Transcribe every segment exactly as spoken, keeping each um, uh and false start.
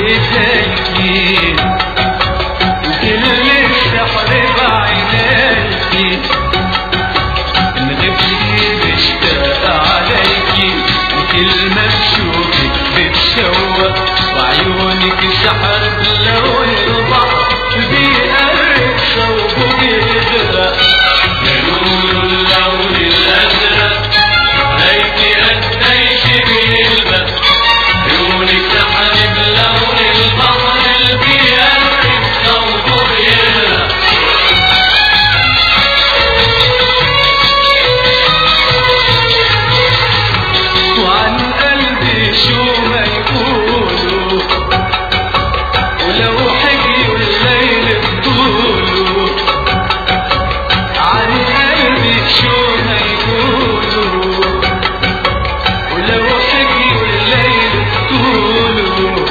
بايديكي وكل السحر بعينيكي إن غبتي بشتاق عليكي وكل ما بشوفك بتشوق وعيونك سحر بلون البحر بيقرب صوبه بيغرق يا نور اللون الأزرق هيكي قديش بيلبق عيونك سحر بلون البحر بيقرب صوبه بيغرق وعن قلبي شو ما يقولوا ولو حكيوا الليل بطوله عن قلبي شو ما يقولوا ولو حكيوا الليل بطوله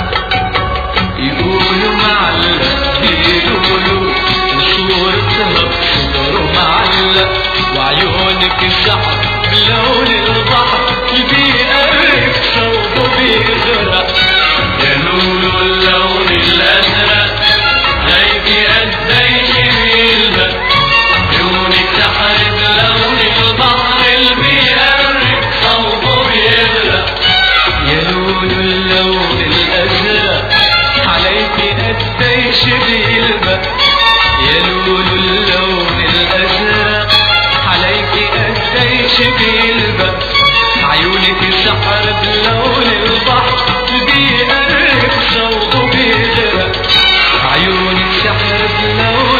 يقولوا معلق بيقولوا وصورتها بصدره معلق وعيونك سحر بلون البحر بيقرب صوبه بيغرق يا نور اللون الأزرق هيكي قديش بيلبق عيونك سحر بلون البحر اللي بيقرب صوبه بيغرق يا نور اللون الأزرق عليكي قديش بيلبق يا نور اللون الأزرق عليكي قديش بيلبق عيونك سحر بلون البحر بيقرب صوبه بيغرق عيونك سحر بلون